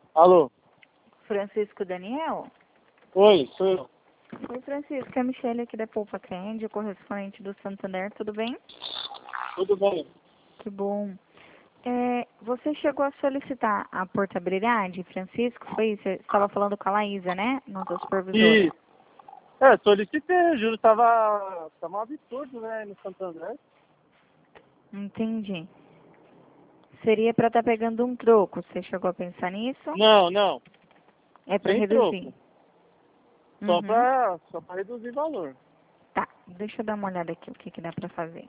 Alô? Francisco Daniel? Oi, sou eu. Oi, Francisco. É a Michelle aqui da Poupa Cred, correspondente do Santander. Tudo bem? Tudo bem? Que bom. Você chegou a solicitar a portabilidade, Francisco? Foi isso? Você estava falando com a Laísa, né? Nossa supervisora. E, solicitei, o juro tava um absurdo, né, no Santander. Entendi. Seria para estar pegando um troco. Você chegou a pensar nisso? Não, É para sem reduzir. troco. Uhum. Só pra reduzir valor. Tá. Deixa eu dar uma olhada aqui o que que dá para fazer.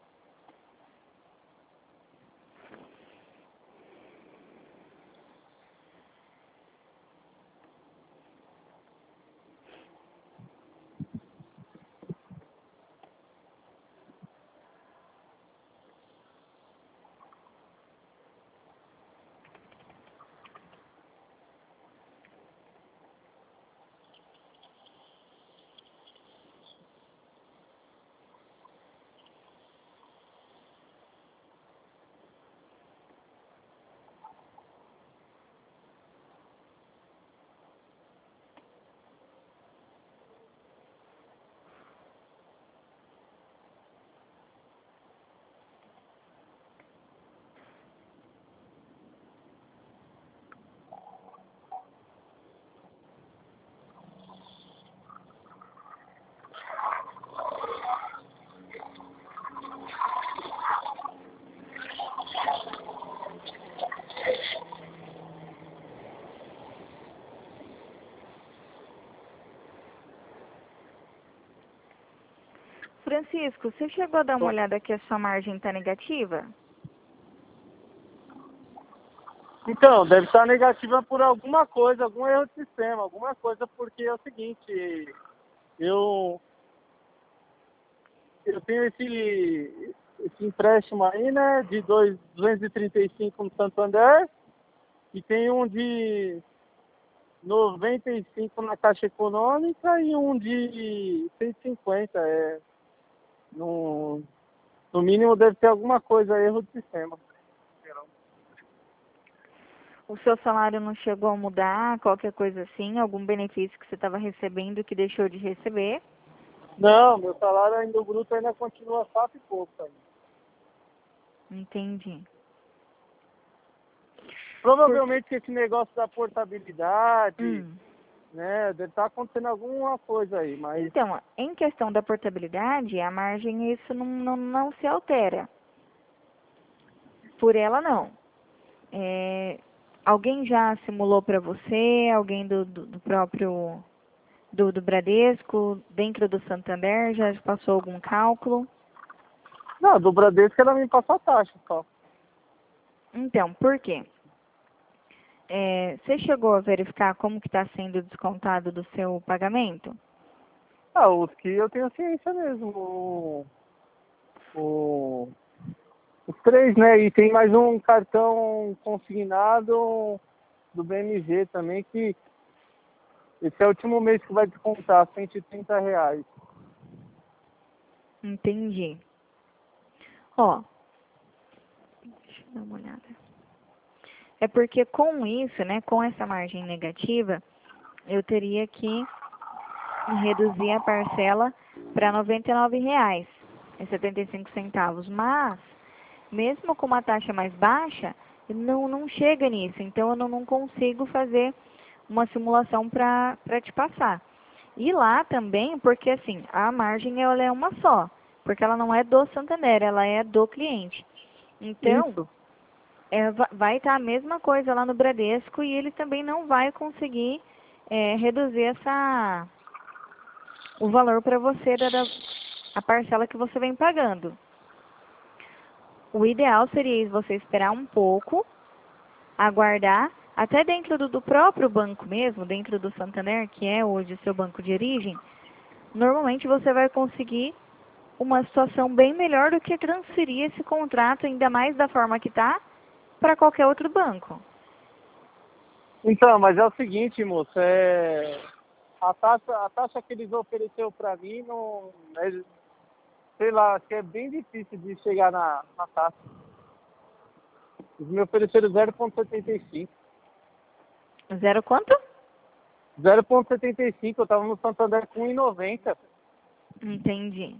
Francisco, você chegou a dar uma olhada que a sua margem está negativa? Então, deve estar negativa por alguma coisa, algum erro de sistema, alguma coisa, porque é o seguinte, eu, eu tenho esse empréstimo aí, né, de 235 no Santander, e tem um de 95 na Caixa Econômica e um de 150. No, no mínimo deve ter alguma coisa, erro de sistema. O seu salário não chegou a mudar, qualquer coisa assim, algum benefício que você estava recebendo que deixou de receber? Não, meu salário ainda, o bruto ainda continua 4 e pouco ainda. Entendi. Porque, Provavelmente esse negócio da portabilidade, hum, né, deve estar acontecendo alguma coisa aí, mas então, em questão da portabilidade, a margem isso não se altera. Por ela não. É, alguém já simulou para você, alguém do próprio do Bradesco, dentro do Santander, já passou algum cálculo? não, do Bradesco ela me passa a taxa só. Então, por quê? Você chegou a verificar como que está sendo descontado do seu pagamento? Ah, os que eu tenho ciência mesmo. O, os três, né? E tem mais um cartão consignado do BMG também, que esse é o último mês que vai descontar, R$ 130. Entendi. Ó, deixa eu dar uma olhada. É porque com isso, né, com essa margem negativa, eu teria que reduzir a parcela para R$ 99,75. Mas, mesmo com uma taxa mais baixa, não chega nisso. Então, eu não consigo fazer uma simulação para te passar. E lá também, porque assim, a margem ela é uma só, porque ela não é do Santander, ela é do cliente. Então, Isso. vai estar a mesma coisa lá no Bradesco e ele também não vai conseguir reduzir o valor para você a parcela que você vem pagando. O ideal seria você esperar um pouco, aguardar, até dentro do próprio banco mesmo, dentro do Santander, que é hoje o seu banco de origem, normalmente você vai conseguir uma situação bem melhor do que transferir esse contrato, ainda mais da forma que está, para qualquer outro banco. Então, mas é o seguinte, moço, a taxa que eles ofereceram para mim não, sei lá, acho que é bem difícil de chegar na taxa. Eles me ofereceram 0,75. Zero quanto? 0,75, eu tava no Santander com 1,90. Entendi.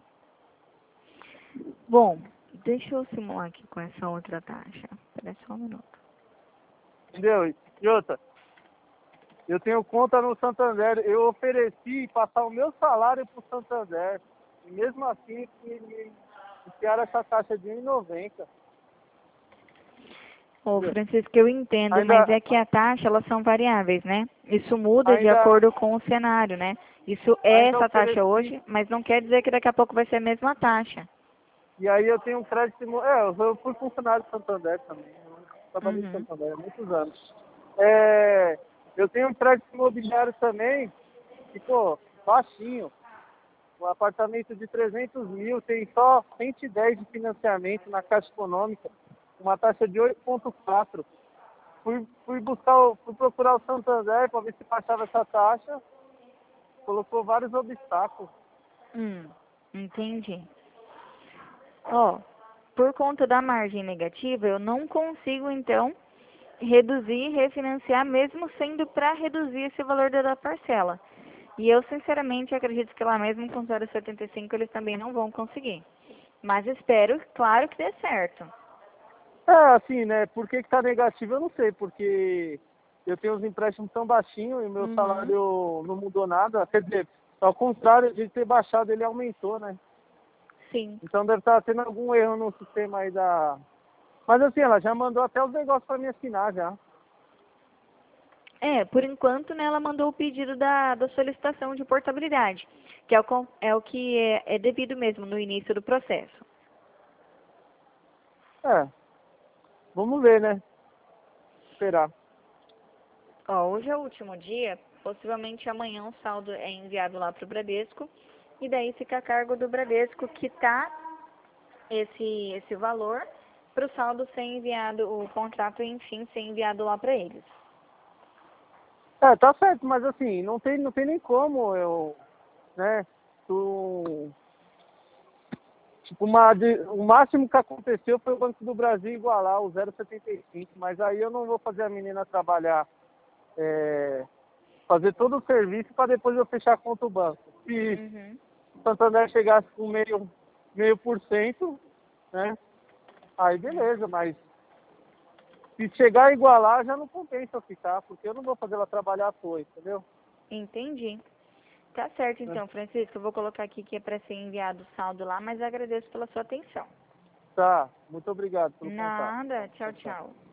Bom, deixa eu simular aqui com essa outra taxa. Espera só um minuto. Entendeu? E outra, eu tenho conta no Santander, eu ofereci passar o meu salário pro Santander. E mesmo assim, me enfiaram essa taxa de 1,90. Ô, Francisco, eu entendo, mas Ainda, é que a taxa, elas são variáveis, né? Isso muda de ainda, acordo com o cenário, né? Isso é ainda essa taxa ofereci. hoje, mas não quer dizer que daqui a pouco vai ser a mesma taxa. E aí eu tenho um crédito. Eu fui funcionário do Santander também. Eu trabalhei no Uhum. Santander há muitos anos. É, eu tenho um crédito imobiliário também, que, pô, baixinho. Um apartamento de 300 mil tem só 110 de financiamento na Caixa Econômica, uma taxa de 8,4. Fui procurar o Santander para ver se baixava essa taxa, colocou vários obstáculos. Entendi. Ó, por conta da margem negativa, eu não consigo, então, reduzir e refinanciar, mesmo sendo para reduzir esse valor da parcela. E eu, sinceramente, acredito que lá mesmo com 0,75 eles também não vão conseguir. Mas espero, claro, que dê certo. É, assim, né? Por que tá negativo, eu não sei, porque eu tenho os empréstimos tão baixinhos e o meu Uhum. salário não mudou nada. Quer dizer, ao contrário de ter baixado, ele aumentou, né? Sim. Então deve estar tendo algum erro no sistema aí da... Mas assim, ela já mandou até os negócios para mim assinar já. É, por enquanto, né, ela mandou o pedido da solicitação de portabilidade, que é o que é devido mesmo no início do processo. É, vamos ver, né? Esperar. Ó, hoje é o último dia, possivelmente amanhã o saldo é enviado lá para o Bradesco, e daí fica a cargo do Bradesco quitar esse valor para o saldo ser enviado, o contrato, enfim, ser enviado lá para eles. É, tá certo, mas assim, não tem nem como eu, né? Tu, tipo, o máximo que aconteceu foi o Banco do Brasil igualar o 0,75, mas aí eu não vou fazer a menina trabalhar, fazer todo o serviço para depois eu fechar a conta do banco. Se Uhum. o Santander chegasse com meio por cento, né? Aí beleza, mas se chegar a igualar já não compensa eu ficar, porque eu não vou fazer ela trabalhar à toa, entendeu? Entendi. Tá certo, Né? então, Francisco. Eu vou colocar aqui que é para ser enviado o saldo lá, mas agradeço pela sua atenção. Tá, muito obrigado pelo contato. Nada. Tchau, Tchau, tchau. tchau.